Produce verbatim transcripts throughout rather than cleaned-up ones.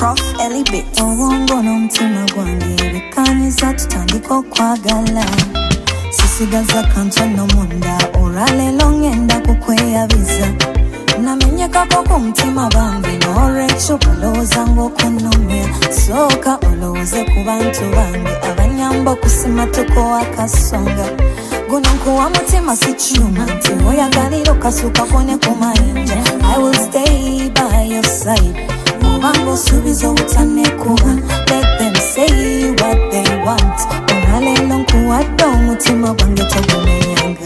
Prof Ellie Bit. Owongo n'omutima gwange bikanyiza tutandika kwagala. Sisigaza kantono munda olwaleero ngenda kukweyabiza. Namenyekako ku mutima bambi n'olwekyo olowooza ng'okunnumya. Sooka olowooze ku bantu bange abanyamba okusima tuko akasonga. Guno nkuwa mutima si kyuma nti oyagalira okasuukako ne ku mayinja. I will stay by your side. Mubanga osuubiza obutanekuba. Let them say what they want. Olwaleero nkuwadde omutima gwange togumenyanga.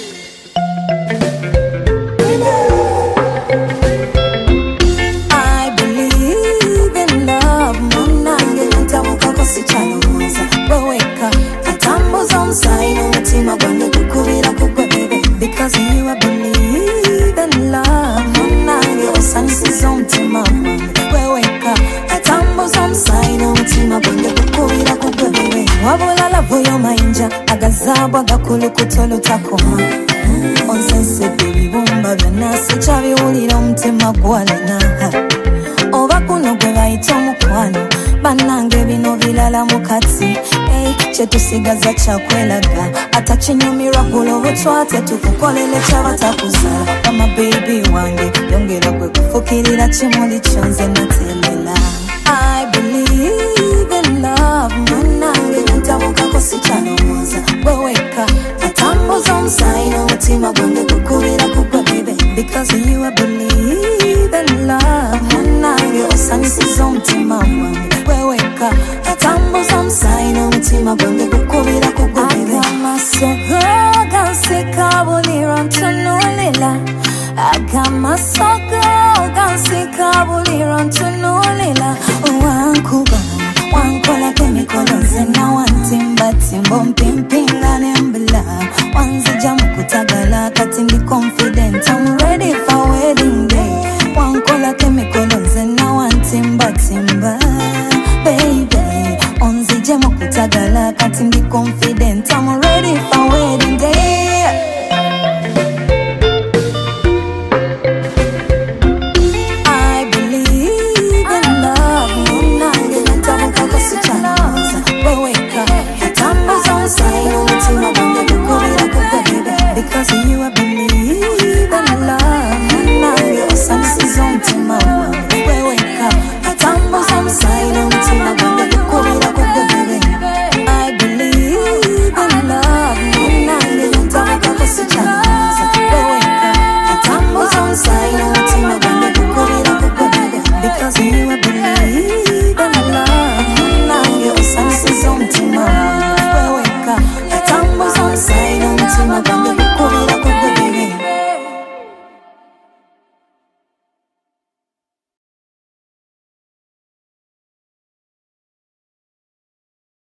I believe in love. Munange ntabukako sikyalowooza. Weweka atambuza omusayiro omutima gwange gukubira kugwe bebe. Because you I believe in love. Munange osanyusiza omutima gwange. Weweka atambuza omusayiro omutima gwange gukubira kugwe bebe. Wabula lavu y'omayinja agazaabu agakulukuta olutakoma. Onsensedde ebibumba byonna sikyabiwulira omutima gwalina. Oba guno gwe bayita omukwano bannange bino bilala mukati. Kyetusigaza kyakwelaga atakinyumirwa gulo butwate tukukolere kyabatakuzala. Mama baby wange yongera gwe kufukirira kimuli kyonze natelela. I believe in love. Munange ntabukako sikyalowooza. Weweka atambuza omusayiro omutima gwange gukubira kugwe bebe. Because you I believe in love. Munange osanyusiza omutima gwange. Weweka atambuza omusayiro omutima gwange gukubira kugwe bebe. Amaaso go ganseka buli lwantunuulira. Amaaso go ganseka buli lwantunuulira. Wankuba wankolako emikono nzenna wantimbatimba ompimpinga nembula. Wanzija mu kutagala kati ndi confident.